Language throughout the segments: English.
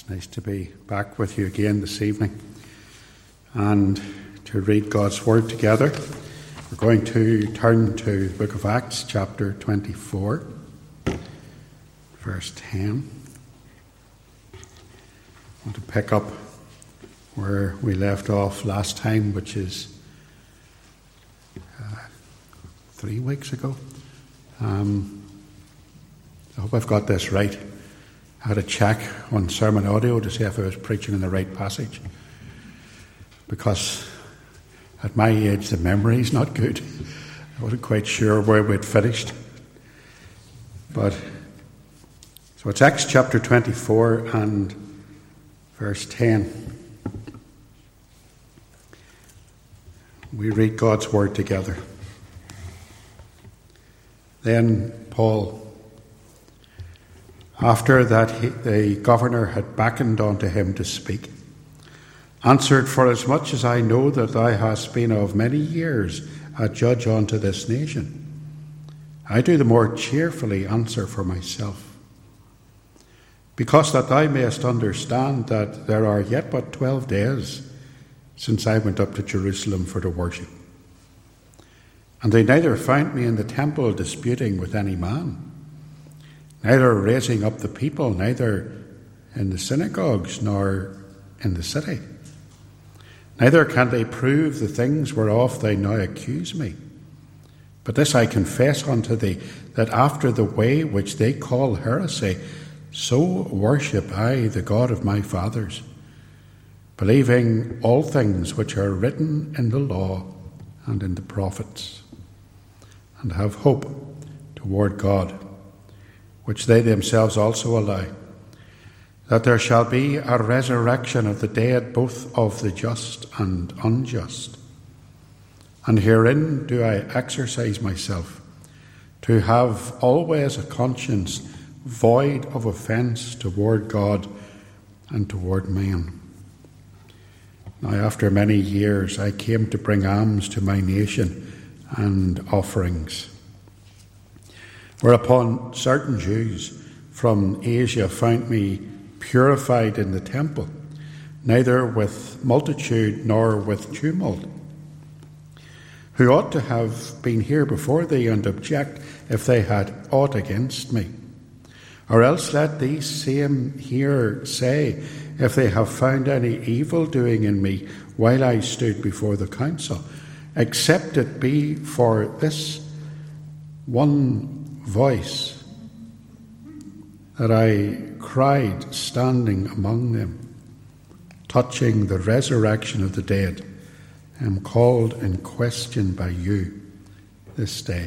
It's nice to be back with you again this evening and to read God's Word together. We're going to turn to the book of Acts, chapter 24, verse 10. I want to pick up where we left off last time, which is 3 weeks ago. I hope I've got this right. I had a check on Sermon Audio to see if I was preaching in the right passage, because at my age the memory is not good. I wasn't quite sure where we'd finished. So it's Acts chapter 24 and verse 10. We read God's Word together. Then Paul, after that the governor had beckoned unto him to speak, answered, Forasmuch as I know that thou hast been of many years a judge unto this nation, I do the more cheerfully answer for myself, because that thou mayest understand that there are yet but 12 days since I went up to Jerusalem for to worship. And they neither found me in the temple disputing with any man, neither raising up the people, neither in the synagogues, nor in the city. Neither can they prove the things whereof they now accuse me. But this I confess unto thee, that after the way which they call heresy, so worship I the God of my fathers, believing all things which are written in the law and in the prophets, and have hope toward God, which they themselves also allow, that there shall be a resurrection of the dead, both of the just and unjust. And herein do I exercise myself, to have always a conscience void of offence toward God and toward men. Now after many years I came to bring alms to my nation and offerings. Whereupon certain Jews from Asia found me purified in the temple, neither with multitude nor with tumult, who ought to have been here before thee and object if they had aught against me. Or else let these same here say, if they have found any evil doing in me while I stood before the council, except it be for this one voice that I cried standing among them, touching the resurrection of the dead, am called in question by you this day.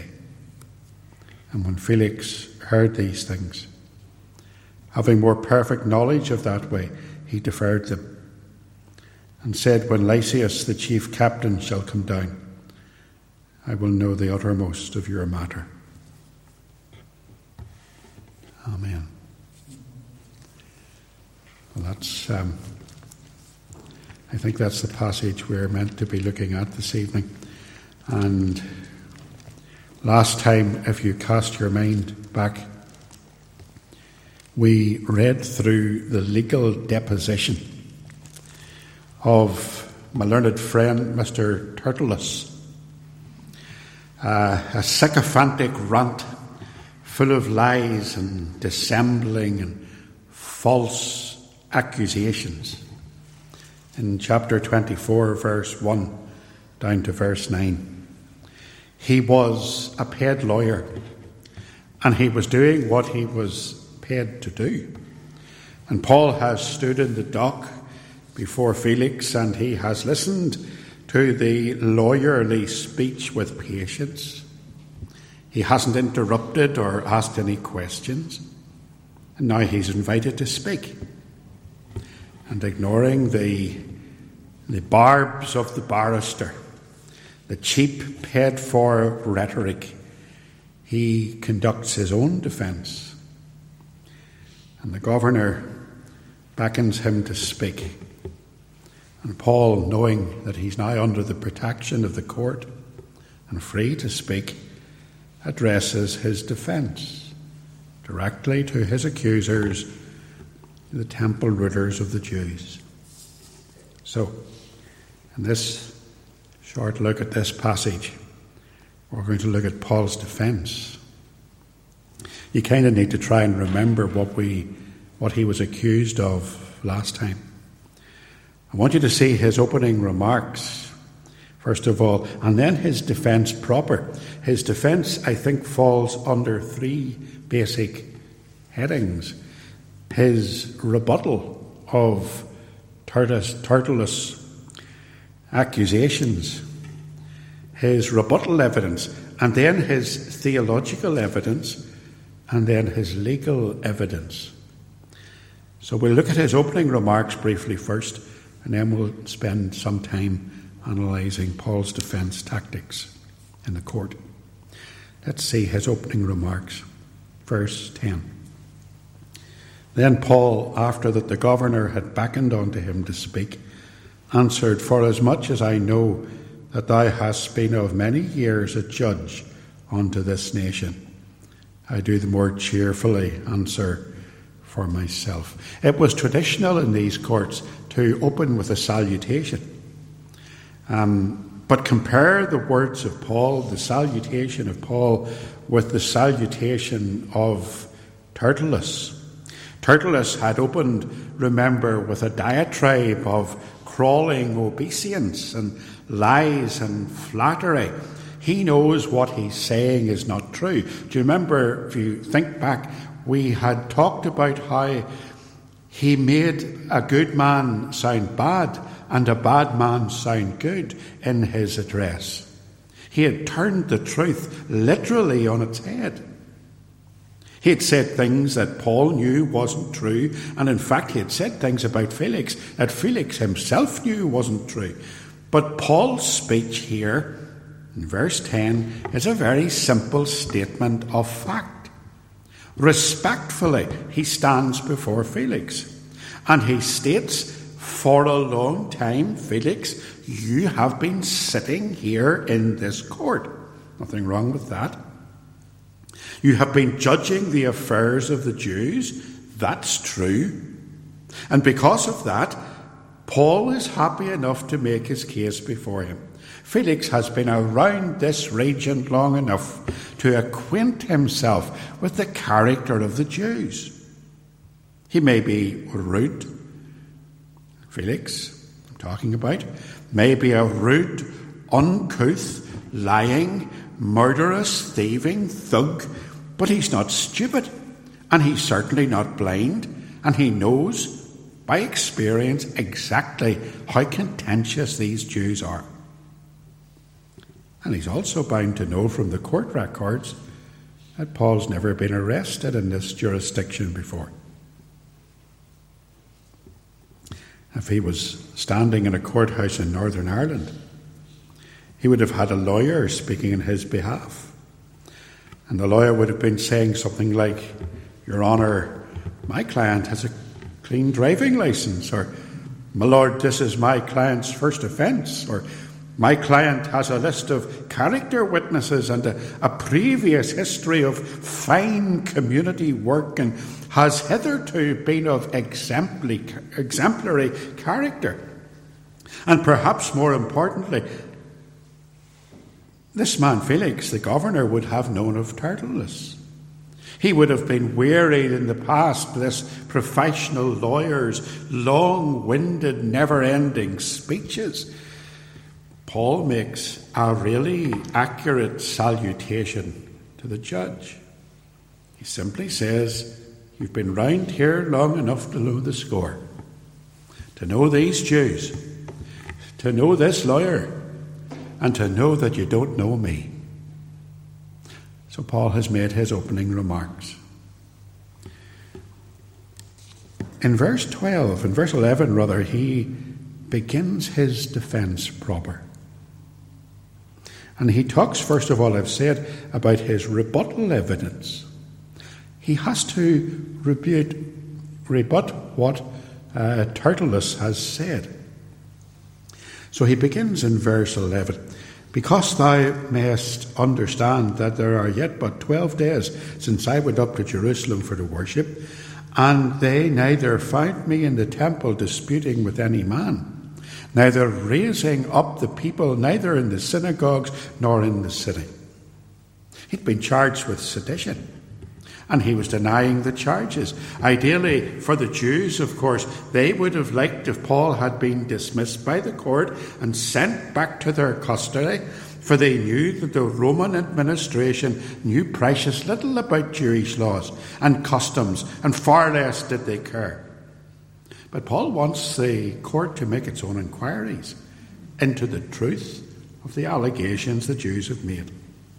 And when Felix heard these things, having more perfect knowledge of that way, he deferred them, and said, When Lysias the chief captain shall come down, I will know the uttermost of your matter. Amen. Well, that's, I think that's the passage we're meant to be looking at this evening. And last time, if you cast your mind back, we read through the legal deposition of my learned friend, Mr. Tertullus, a sycophantic rant full of lies and dissembling and false accusations. In chapter 24, verse 1 down to verse 9. He was a paid lawyer, and he was doing what he was paid to do. And Paul has stood in the dock before Felix, and he has listened to the lawyerly speech with patience. He hasn't interrupted or asked any questions. And now he's invited to speak. And ignoring the barbs of the barrister, the cheap paid-for rhetoric, he conducts his own defence. And the governor beckons him to speak. And Paul, knowing that he's now under the protection of the court and free to speak, addresses his defence directly to his accusers the temple rulers of the Jews. So, in this short look at this passage, we're going to look at Paul's defence. You kind of need to try and remember what he was accused of last time. I want you to see his opening remarks, first of all, and then his defence proper. His defence, I think, falls under three basic headings. His rebuttal of Tertullus' accusations, his rebuttal evidence, and then his theological evidence, and then his legal evidence. So we'll look at his opening remarks briefly first, and then we'll spend some time analysing Paul's defence tactics in the court. Let's see his opening remarks. Verse 10. Then Paul, after that the governor had beckoned unto him to speak, answered, Forasmuch as I know that thou hast been of many years a judge unto this nation, I do the more cheerfully answer for myself. It was traditional in these courts to open with a salutation. But compare the words of Paul, the salutation of Paul, with the salutation of Tertullus. Tertullus had opened, remember, with a diatribe of crawling obeisance and lies and flattery. He knows what he's saying is not true. Do you remember, if you think back, we had talked about how he made a good man sound bad and a bad man sound good in his address. He had turned the truth literally on its head. He had said things that Paul knew wasn't true, and in fact he had said things about Felix that Felix himself knew wasn't true. But Paul's speech here, in verse 10, is a very simple statement of fact. Respectfully, he stands before Felix, and he states, for a long time, Felix, you have been sitting here in this court. Nothing wrong with that. You have been judging the affairs of the Jews. That's true. And because of that, Paul is happy enough to make his case before him. Felix has been around this region long enough to acquaint himself with the character of the Jews. He may be rude. Felix, I'm talking about, may be a rude, uncouth, lying, murderous, thieving thug, but he's not stupid, and he's certainly not blind, and he knows by experience exactly how contentious these Jews are. And he's also bound to know from the court records that Paul's never been arrested in this jurisdiction before. If he was standing in a courthouse in Northern Ireland, he would have had a lawyer speaking in his behalf. And the lawyer would have been saying something like, Your Honour, my client has a clean driving licence, or My Lord, this is my client's first offence, or my client has a list of character witnesses and a previous history of fine community work and has hitherto been of exemplary character. And perhaps more importantly, this man Felix, the governor, would have known of Tertullus. He would have been wearied in the past by this professional lawyer's long-winded, never-ending speeches. Paul makes a really accurate salutation to the judge. He simply says, You've been round here long enough to know the score, to know these Jews, to know this lawyer, and to know that you don't know me. So Paul has made his opening remarks. In verse 11, he begins his defence proper. And he talks, first of all, I've said, about his rebuttal evidence. He has to rebut what Tertullus has said. So he begins in verse 11. Because thou mayest understand that there are yet but 12 days since I went up to Jerusalem for to worship, And they neither found me in the temple disputing with any man, neither raising up the people, neither in the synagogues nor in the city. He'd been charged with sedition, and he was denying the charges. Ideally, for the Jews, of course, they would have liked if Paul had been dismissed by the court and sent back to their custody, for they knew that the Roman administration knew precious little about Jewish laws and customs, and far less did they care. But Paul wants the court to make its own inquiries into the truth of the allegations the Jews have made.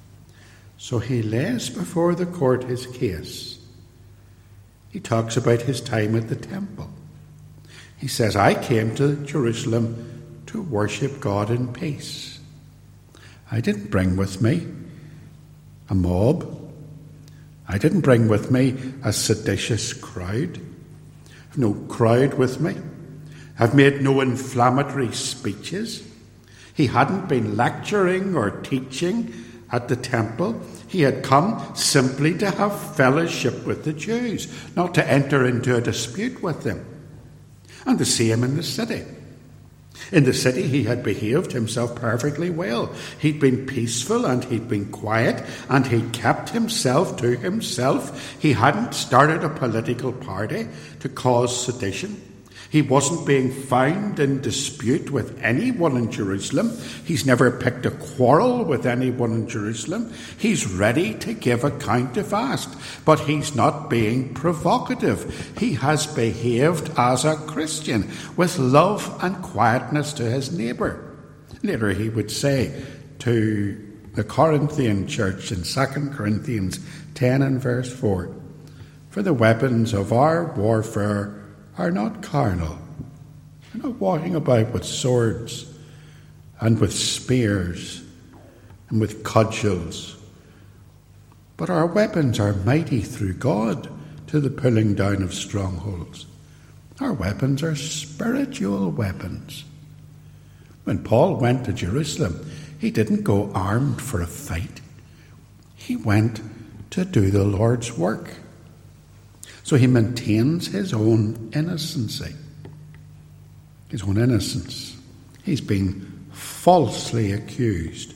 So he lays before the court his case. He talks about his time at the temple. He says, I came to Jerusalem to worship God in peace. I didn't bring with me a mob. I didn't bring with me a seditious crowd. I've no crowd with me. I've made no inflammatory speeches. He hadn't been lecturing or teaching at the temple. He had come simply to have fellowship with the Jews, not to enter into a dispute with them. And the same in the city. In the city, he had behaved himself perfectly well. He'd been peaceful and he'd been quiet, and he'd kept himself to himself. He hadn't started a political party to cause sedition. He wasn't being found in dispute with anyone in Jerusalem. He's never picked a quarrel with anyone in Jerusalem. He's ready to give account if asked, but he's not being provocative. He has behaved as a Christian with love and quietness to his neighbour. Later he would say to the Corinthian church in 2 Corinthians 10 and verse 4, "For the weapons of our warfare are not carnal." We're not walking about with swords and with spears and with cudgels, but our weapons are mighty through God to the pulling down of strongholds. Our weapons are spiritual weapons. When Paul went to Jerusalem, he didn't go armed for a fight. He went to do the Lord's work. So he maintains his own innocency, his own innocence. He's been falsely accused.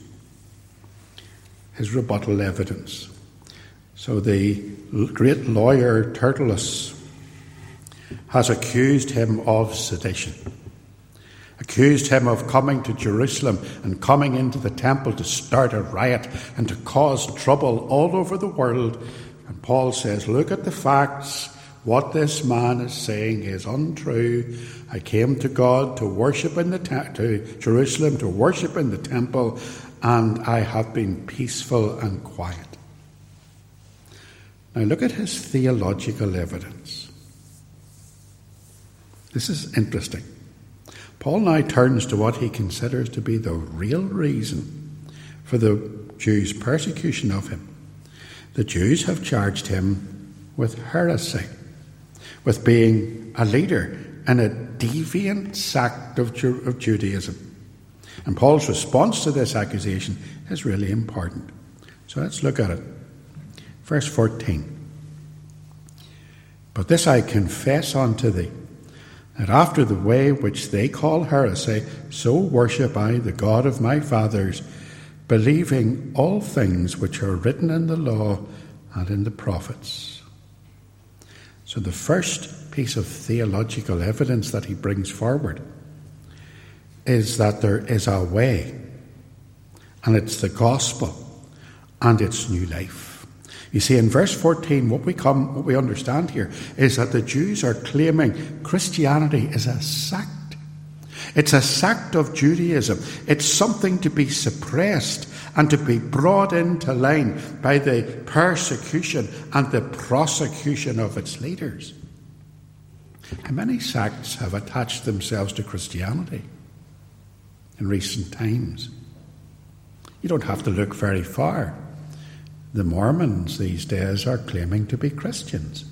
His rebuttal evidence. So the great lawyer Tertullus has accused him of sedition, accused him of coming to Jerusalem and coming into the temple to start a riot and to cause trouble all over the world. And Paul says, look at the facts. What this man is saying is untrue. I came to God to worship in to Jerusalem, to worship in the temple, and I have been peaceful and quiet. Now look at his theological evidence. This is interesting. Paul now turns to what he considers to be the real reason for the Jews' persecution of him. The Jews have charged him with heresy, with being a leader in a deviant sect of Judaism. And Paul's response to this accusation is really important. So let's look at it. Verse 14. "But this I confess unto thee, that after the way which they call heresy, so worship I the God of my fathers, believing all things which are written in the law and in the prophets." So the first piece of theological evidence that he brings forward is that there is a way, and it's the gospel, and it's new life. You see, in verse 14, what we understand here is that the Jews are claiming Christianity is a sect. It's a sect of Judaism. It's something to be suppressed and to be brought into line by the persecution and the prosecution of its leaders. And many sects have attached themselves to Christianity in recent times. You don't have to look very far. The Mormons these days are claiming to be Christians.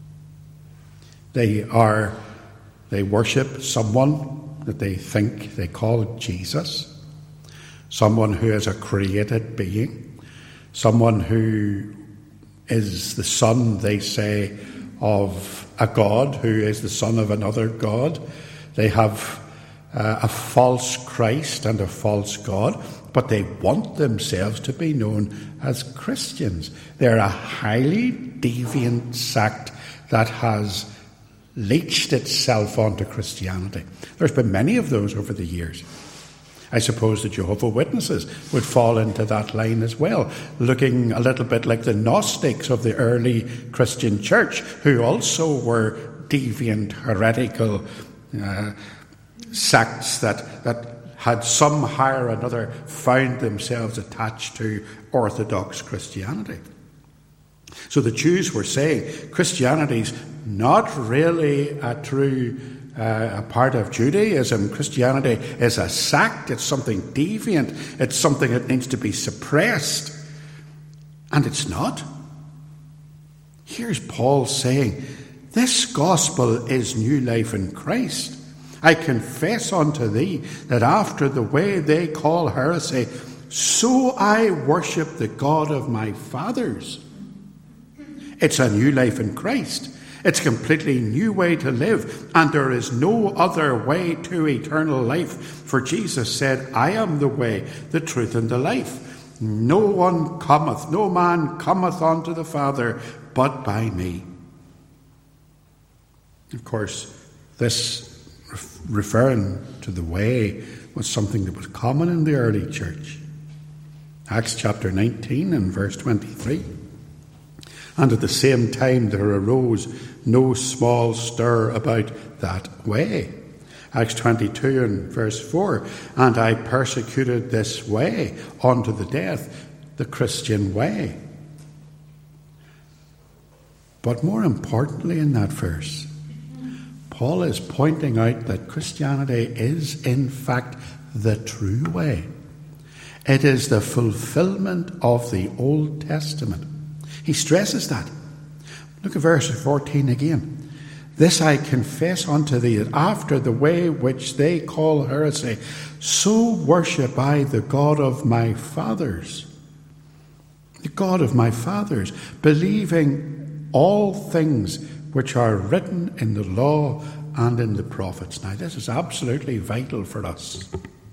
They worship someone that they think they call Jesus, someone who is a created being, someone who is the son, they say, of a God who is the son of another God. They have a false Christ and a false God, but they want themselves to be known as Christians. They're a highly deviant sect that has leached itself onto Christianity. There's been many of those over the years. I suppose the Jehovah's Witnesses would fall into that line as well, looking a little bit like the Gnostics of the early Christian church, who also were deviant, heretical sects that had somehow or another found themselves attached to Orthodox Christianity. So the Jews were saying Christianity's not really a true a part of Judaism. Christianity is a sect. It's something deviant. It's something that needs to be suppressed. And it's not. Here's Paul saying, this gospel is new life in Christ. I confess unto thee that after the way they call heresy, so I worship the God of my fathers. It's a new life in Christ. It's a completely new way to live, and there is no other way to eternal life. For Jesus said, I am the way, the truth, and the life. No man cometh unto the Father but by me. Of course, this referring to the way was something that was common in the early church. Acts chapter 19 and verse 23. And at the same time there arose no small stir about that way. Acts 22 and verse 4. And I persecuted this way unto the death, the Christian way. But more importantly in that verse, Paul is pointing out that Christianity is in fact the true way. It is the fulfillment of the Old Testament. He stresses that. Look at verse 14 again. This I confess unto thee, that after the way which they call heresy, so worship I the God of my fathers. The God of my fathers, believing all things which are written in the law and in the prophets. Now, this is absolutely vital for us.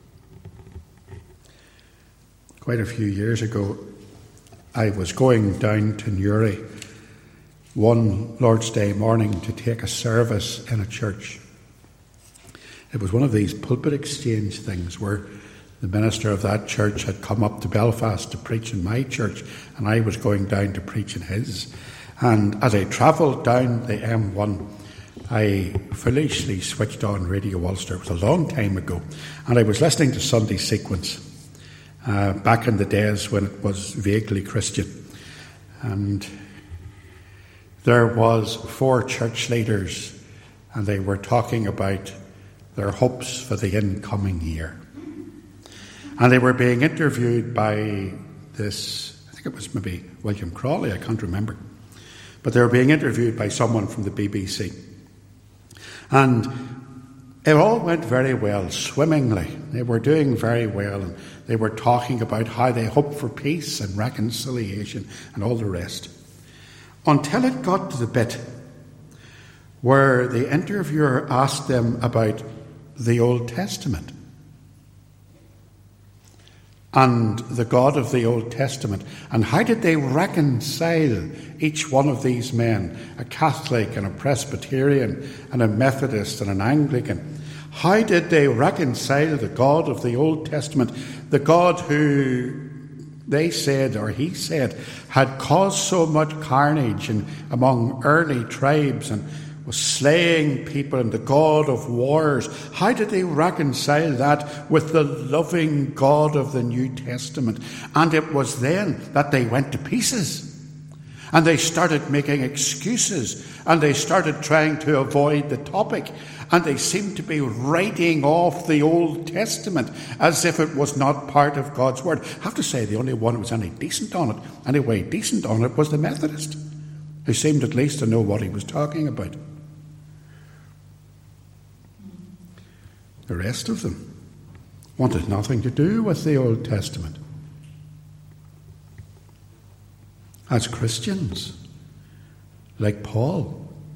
Quite a few years ago, I was going down to Newry one Lord's Day morning to take a service in a church. It was one of these pulpit exchange things where the minister of that church had come up to Belfast to preach in my church, and I was going down to preach in his. And as I travelled down the M1, I foolishly switched on Radio Ulster. It was a long time ago, and I was listening to Sunday Sequence back in the days when it was vaguely Christian. And there was 4 church leaders, and they were talking about their hopes for the incoming year. And they were being interviewed by this, I think it was maybe William Crawley, I can't remember. But they were being interviewed by someone from the BBC. And it all went very well, swimmingly. They were doing very well, and they were talking about how they hoped for peace and reconciliation and all the rest. Until it got to the bit where the interviewer asked them about the Old Testament and the God of the Old Testament, and how did they reconcile each one of these men, a Catholic and a Presbyterian and a Methodist and an Anglican, how did they reconcile the God of the Old Testament, the God who they said, or he said, had caused so much carnage among early tribes and was slaying people, and the God of wars? How did they reconcile that with the loving God of the New Testament? And it was then that they went to pieces, and they started making excuses, and they started trying to avoid the topic, and they seemed to be writing off the Old Testament as if it was not part of God's Word. I have to say, the only one who was any decent on it was the Methodist, who seemed at least to know what he was talking about. The rest of them wanted nothing to do with the Old Testament. As Christians, like Paul,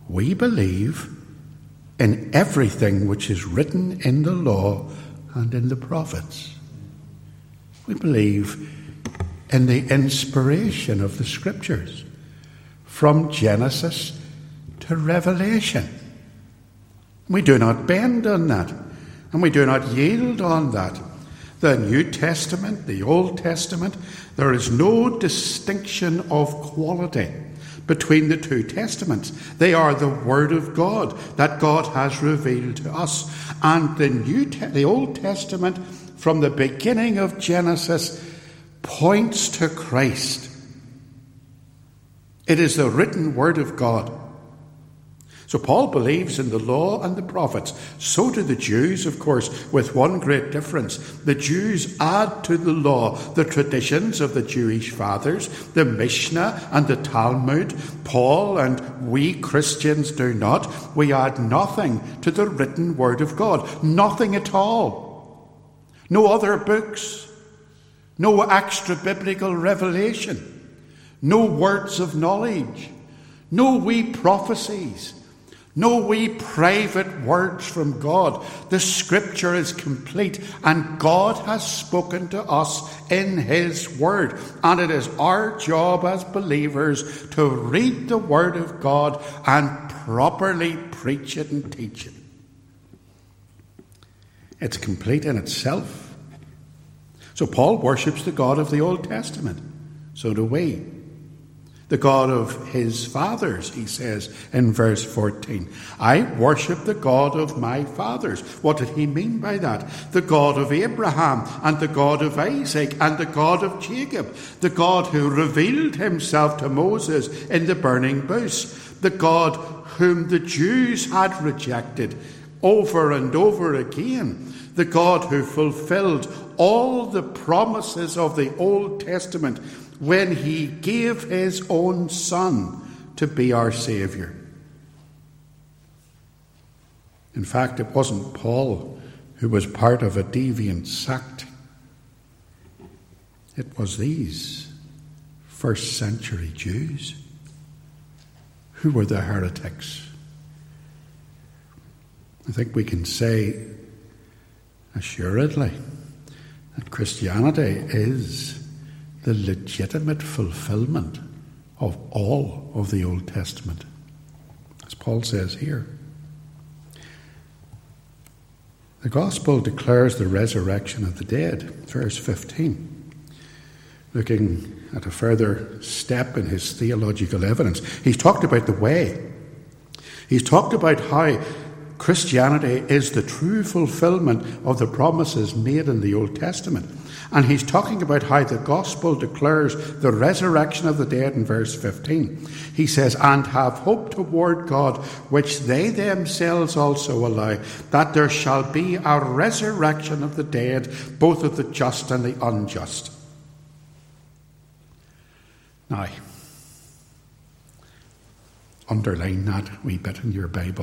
we believe in everything which is written in the law and in the prophets. We believe in the inspiration of the Scriptures, from Genesis to Revelation. We do not bend on that, and we do not yield on that. The New Testament, the Old Testament, there is no distinction of quality between the two testaments. They are the Word of God that God has revealed to us. And the Old Testament, from the beginning of Genesis, points to Christ. It is the written Word of God. So Paul believes in the law and the prophets. So do the Jews, of course, with one great difference. The Jews add to the law the traditions of the Jewish fathers, the Mishnah and the Talmud. Paul and we Christians do not. We add nothing to the written Word of God. Nothing at all. No other books. No extra biblical revelation. No words of knowledge. No wee prophecies. No wee private words from God. The Scripture is complete, and God has spoken to us in His Word. And it is our job as believers to read the Word of God and properly preach it and teach it. It's complete in itself. So Paul worships the God of the Old Testament. So do we. The God of his fathers, he says in verse 14. I worship the God of my fathers. What did he mean by that? The God of Abraham and the God of Isaac and the God of Jacob. The God who revealed himself to Moses in the burning bush. The God whom the Jews had rejected over and over again. The God who fulfilled all the promises of the Old Testament when he gave his own Son to be our Saviour. In fact, it wasn't Paul who was part of a deviant sect. It was these first century Jews who were the heretics. I think we can say assuredly that Christianity is the legitimate fulfillment of all of the Old Testament, as Paul says here. The Gospel declares the resurrection of the dead, verse 15. Looking at a further step in his theological evidence, he's talked about the way. He's talked about how Christianity is the true fulfillment of the promises made in the Old Testament. And he's talking about how the gospel declares the resurrection of the dead in verse 15. He says, and have hope toward God, which they themselves also allow, that there shall be a resurrection of the dead, both of the just and the unjust. Now, underline that wee bit in your Bible.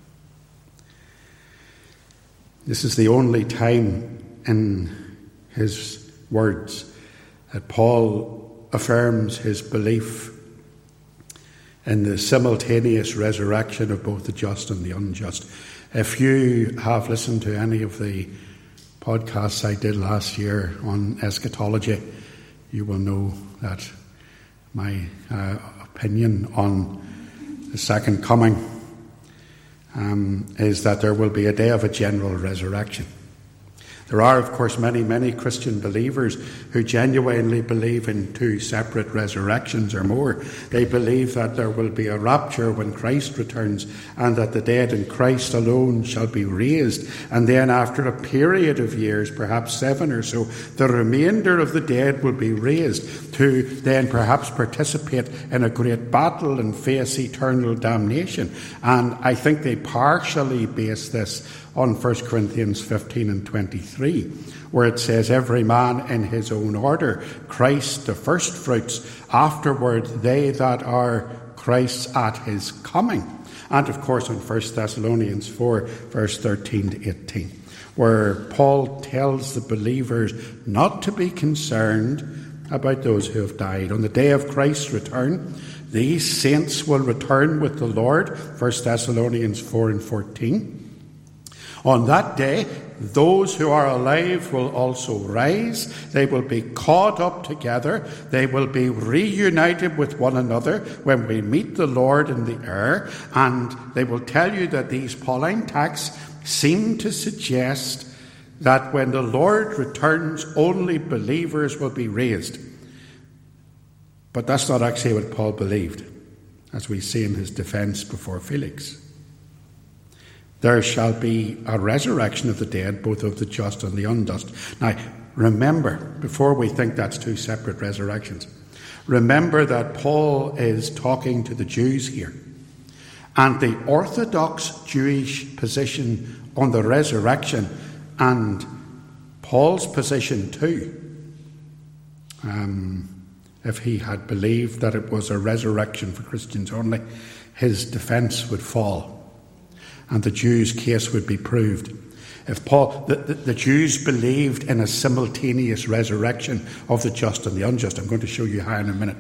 This is the only time in his words that Paul affirms his belief in the simultaneous resurrection of both the just and the unjust. If you have listened to any of the podcasts I did last year on eschatology, you will know that my opinion on the second coming is that there will be a day of a general resurrection. There are, of course, many, many Christian believers who genuinely believe in two separate resurrections or more. They believe that there will be a rapture when Christ returns and that the dead in Christ alone shall be raised. And then after a period of years, perhaps 7 or so, the remainder of the dead will be raised to then perhaps participate in a great battle and face eternal damnation. And I think they partially base this on 1 Corinthians 15 and 23, where it says, every man in his own order, Christ the first fruits, afterward they that are Christ's at his coming. And of course on 1 Thessalonians 4, verse 13 to 18, where Paul tells the believers not to be concerned about those who have died. On the day of Christ's return, These saints will return with the Lord, 1 Thessalonians 4:14. On that day, those who are alive will also rise. They will be caught up together. They will be reunited with one another when we meet the Lord in the air. And they will tell you that these Pauline texts seem to suggest that when the Lord returns, only believers will be raised. But that's not actually what Paul believed, as we see in his defense before Felix. There shall be a resurrection of the dead, both of the just and the unjust. Now, remember, before we think that's two separate resurrections, remember that Paul is talking to the Jews here. And the Orthodox Jewish position on the resurrection, and Paul's position too, if he had believed that it was a resurrection for Christians only, his defense would fall and the Jews' case would be proved. If the Jews believed in a simultaneous resurrection of the just and the unjust, I'm going to show you how in a minute.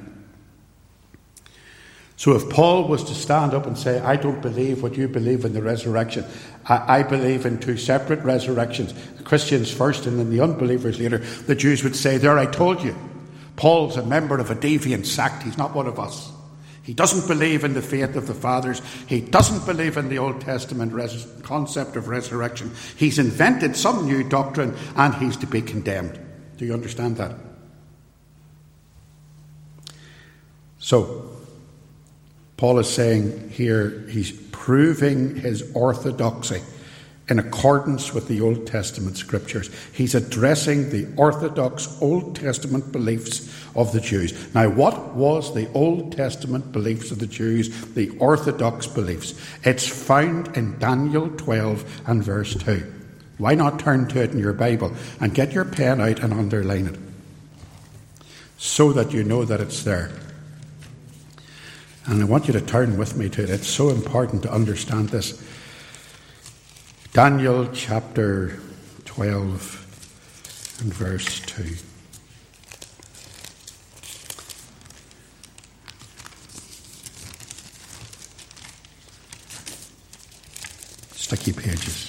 So if Paul was to stand up and say, I don't believe what you believe in the resurrection, I believe in two separate resurrections, the Christians first and then the unbelievers later, the Jews would say, there, I told you, Paul's a member of a deviant sect, he's not one of us. He doesn't believe in the faith of the fathers. He doesn't believe in the Old Testament concept of resurrection. He's invented some new doctrine and he's to be condemned. Do you understand that? So, Paul is saying here he's proving his orthodoxy in accordance with the Old Testament scriptures. He's addressing the orthodox Old Testament beliefs of the Jews. Now, what was the Old Testament beliefs of the Jews, the orthodox beliefs? It's found in Daniel 12 and verse 2. Why not turn to it in your Bible and get your pen out and underline it so that you know that it's there? And I want you to turn with me to it. It's so important to understand this. Daniel chapter 12 and verse 2. Sticky pages.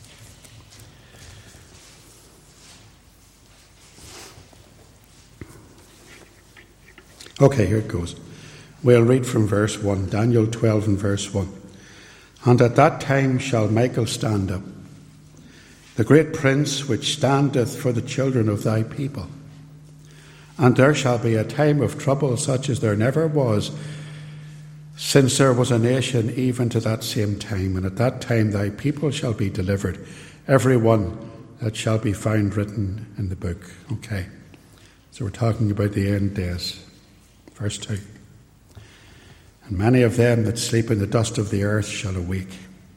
Okay, here it goes. We'll read from verse 1, Daniel 12 and verse 1. And at that time shall Michael stand up, the great prince which standeth for the children of thy people. And there shall be a time of trouble such as there never was, since there was a nation even to that same time. And at that time thy people shall be delivered, every one that shall be found written in the book. Okay, so we're talking about the end days. Verse 2. And many of them that sleep in the dust of the earth shall awake,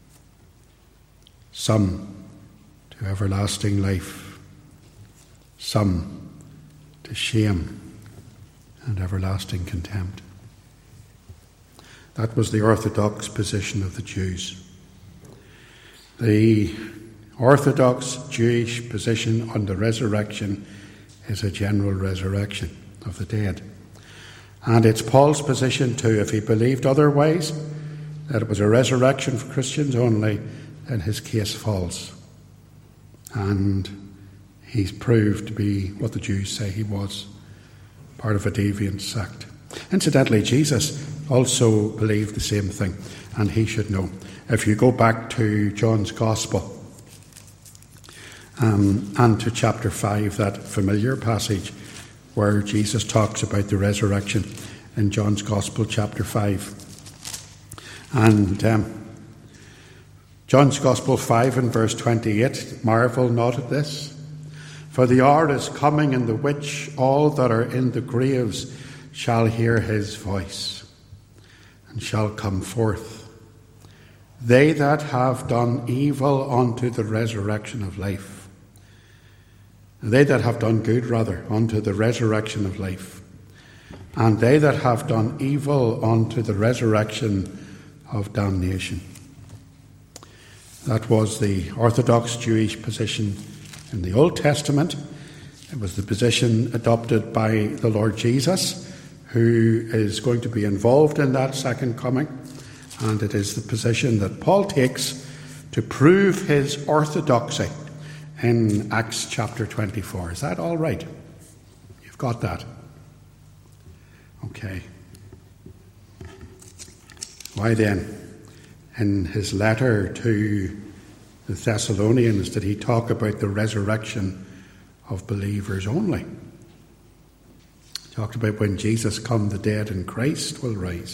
some to everlasting life, some to shame and everlasting contempt. That was the orthodox position of the Jews. The orthodox Jewish position on the resurrection is a general resurrection of the dead. And it's Paul's position too. If he believed otherwise, that it was a resurrection for Christians only, then his case falls. And he's proved to be what the Jews say he was, part of a deviant sect. Incidentally, Jesus also believed the same thing, and he should know. If you go back to John's Gospel and to chapter 5, that familiar passage where Jesus talks about the resurrection in John's Gospel, chapter 5. And John's Gospel 5 and verse 28, marvel not at this, for the hour is coming in the which all that are in the graves shall hear his voice, and shall come forth. They that have done evil unto the resurrection of life. They that have done good, rather, unto the resurrection of life. And they that have done evil unto the resurrection of damnation. That was the Orthodox Jewish position in the Old Testament. It was the position adopted by the Lord Jesus, who is going to be involved in that second coming, and it is the position that Paul takes to prove his orthodoxy in Acts chapter 24. Is that all right? You've got that? Okay. Why then, in his letter to the Thessalonians, did he talk about the resurrection of believers only? He talked about when Jesus come, the dead in Christ will rise.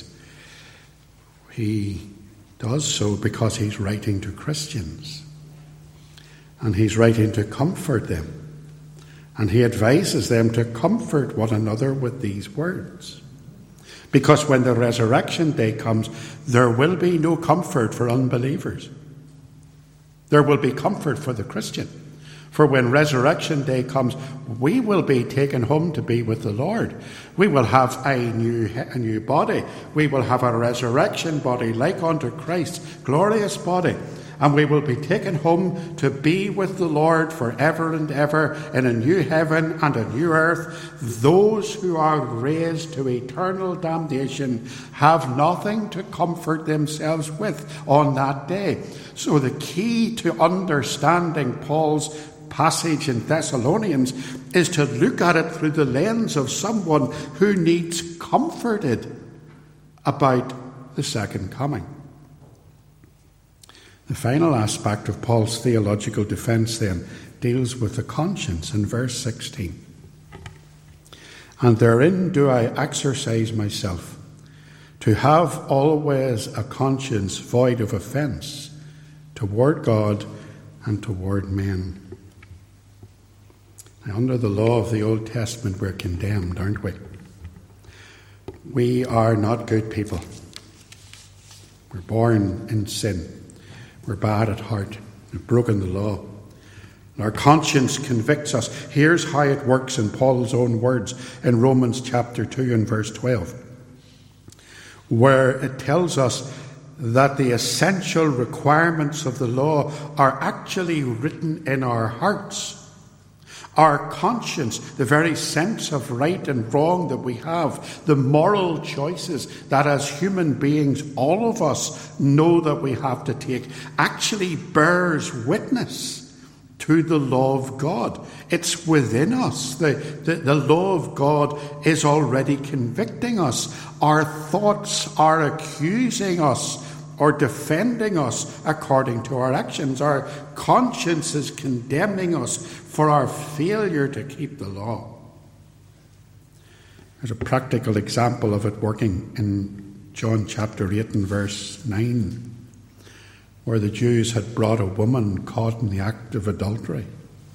He does so because he's writing to Christians. And he's writing to comfort them. And he advises them to comfort one another with these words. Because when the resurrection day comes, there will be no comfort for unbelievers. There will be comfort for the Christian. For when resurrection day comes, we will be taken home to be with the Lord. We will have a new body. We will have a resurrection body like unto Christ's glorious body. And we will be taken home to be with the Lord forever and ever in a new heaven and a new earth. Those who are raised to eternal damnation have nothing to comfort themselves with on that day. So the key to understanding Paul's passage in Thessalonians is to look at it through the lens of someone who needs comforted about the second coming. The final aspect of Paul's theological defence then deals with the conscience in verse 16. And therein do I exercise myself, to have always a conscience void of offence toward God and toward men. Now, under the law of the Old Testament, we're condemned, aren't we? We are not good people. We're born in sin. We're bad at heart. We've broken the law. Our conscience convicts us. Here's how it works in Paul's own words in Romans chapter 2 and verse 12, where it tells us that the essential requirements of the law are actually written in our hearts. Our conscience, the very sense of right and wrong that we have, the moral choices that as human beings all of us know that we have to take, actually bears witness to the law of God. It's within us. The law of God is already convicting us. Our thoughts are accusing us or defending us according to our actions. Our conscience is condemning us for our failure to keep the law. There's a practical example of it working in John chapter 8 and verse 9, where the Jews had brought a woman caught in the act of adultery.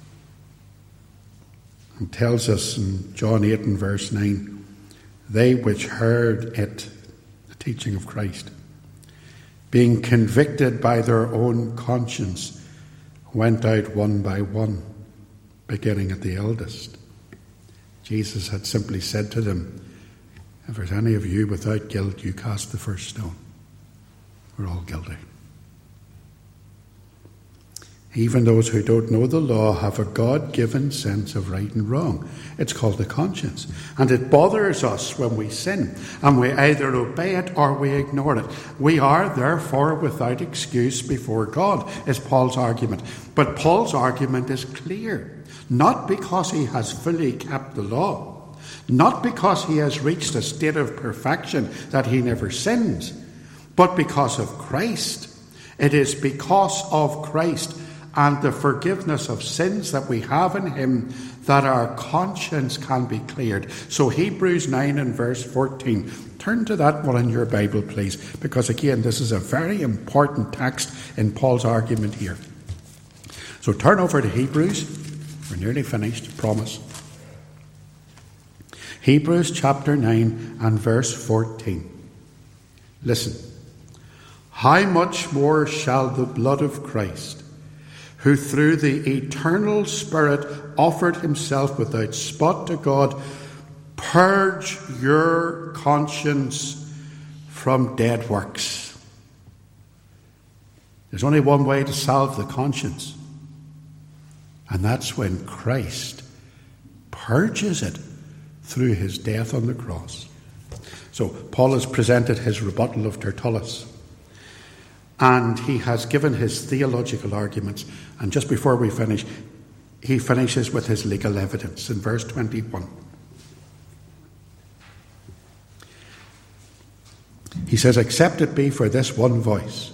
And tells us in John 8 and verse 9, they which heard it, the teaching of Christ, being convicted by their own conscience, went out one by one, beginning at the eldest. Jesus had simply said to them, if there's any of you without guilt, you cast the first stone. We're all guilty. Even those who don't know the law have a God-given sense of right and wrong. It's called the conscience. And it bothers us when we sin. And we either obey it or we ignore it. We are therefore without excuse before God, is Paul's argument. But Paul's argument is clear. Not because he has fully kept the law. Not because he has reached a state of perfection that he never sins. But because of Christ. It is because of Christ and the forgiveness of sins that we have in him that our conscience can be cleared. So Hebrews 9 and verse 14. Turn to that one in your Bible, please, because again, this is a very important text in Paul's argument here. So turn over to Hebrews. We're nearly finished, I promise. Hebrews chapter 9 and verse 14. Listen. How much more shall the blood of Christ, who through the eternal Spirit offered himself without spot to God, purge your conscience from dead works. There's only one way to salve the conscience, and that's when Christ purges it through his death on the cross. So Paul has presented his rebuttal of Tertullus, and he has given his theological arguments. And just before we finish, he finishes with his legal evidence in verse 21. He says, "Except it be for this one voice,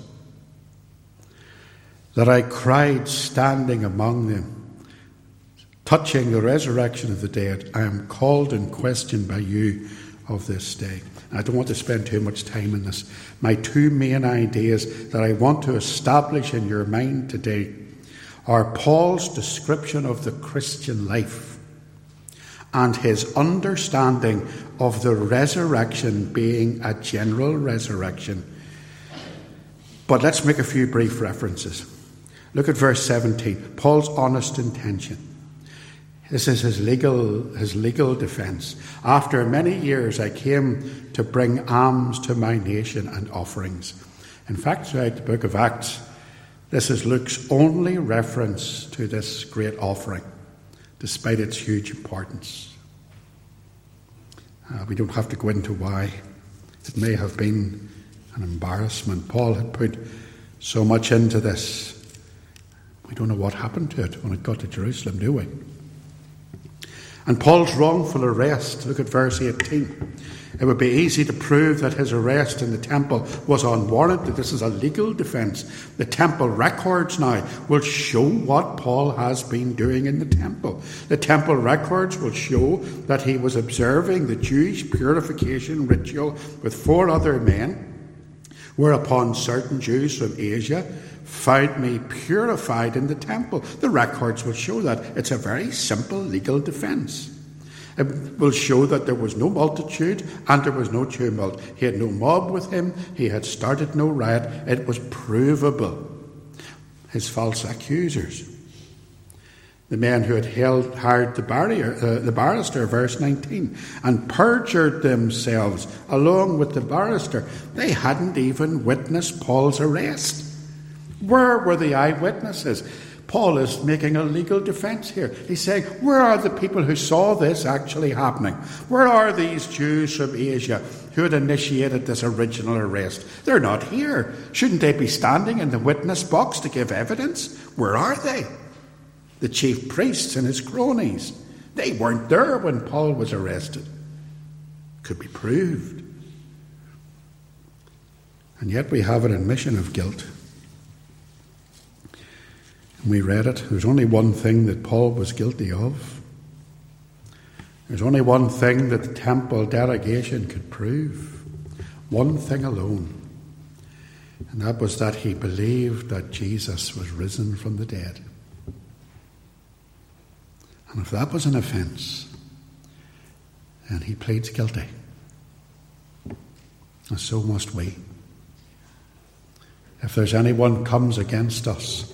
that I cried standing among them, touching the resurrection of the dead, I am called in question by you of this day." I don't want to spend too much time on this. My two main ideas that I want to establish in your mind today are Paul's description of the Christian life and his understanding of the resurrection being a general resurrection. But let's make a few brief references. Look at verse 17, Paul's honest intention. This is his legal defense. "After many years I came to bring alms to my nation and offerings." In fact, throughout the book of Acts, this is Luke's only reference to this great offering, despite its huge importance. We don't have to go into why. It may have been an embarrassment. Paul had put so much into this. We don't know what happened to it when it got to Jerusalem, do we? And Paul's wrongful arrest, look at verse 18. It would be easy to prove that his arrest in the temple was unwarranted. This is a legal defense. The temple records now will show what Paul has been doing in the temple. The temple records will show that he was observing the Jewish purification ritual with 4 other men, whereupon certain Jews from Asia found me purified in the temple. The records will show that. It's a very simple legal defense. It will show that there was no multitude and there was no tumult. He had no mob with him. He had started no riot. It was provable. His false accusers, the men who had hired the barrister, verse 19, and perjured themselves along with the barrister, they hadn't even witnessed Paul's arrest. Where were the eyewitnesses? Paul is making a legal defense here. He's saying, where are the people who saw this actually happening? Where are these Jews from Asia who had initiated this original arrest? They're not here. Shouldn't they be standing in the witness box to give evidence? Where are they? The chief priests and his cronies. They weren't there when Paul was arrested. Could be proved. And yet we have an admission of guilt. And we read it. There's only one thing that Paul was guilty of. There's only one thing that the temple delegation could prove. One thing alone. And that was that he believed that Jesus was risen from the dead. And if that was an offence, then he pleads guilty. And so must we. If there's anyone comes against us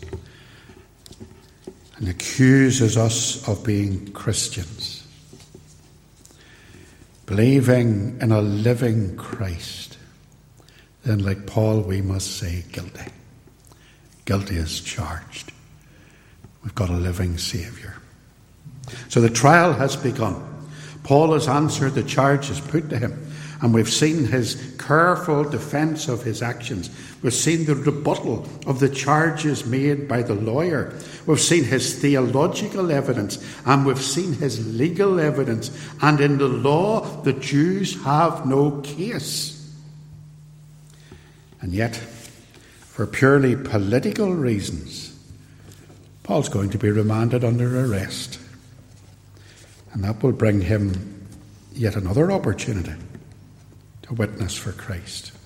and accuses us of being Christians, believing in a living Christ, then like Paul we must say guilty. Guilty as charged. We've got a living Saviour. So the trial has begun. Paul has answered the charges put to him, and we've seen his careful defence of his actions. We've seen the rebuttal of the charges made by the lawyer. We've seen his theological evidence, and we've seen his legal evidence. And in the law, the Jews have no case. And yet, for purely political reasons, Paul's going to be remanded under arrest. And that will bring him yet another opportunity to witness for Christ.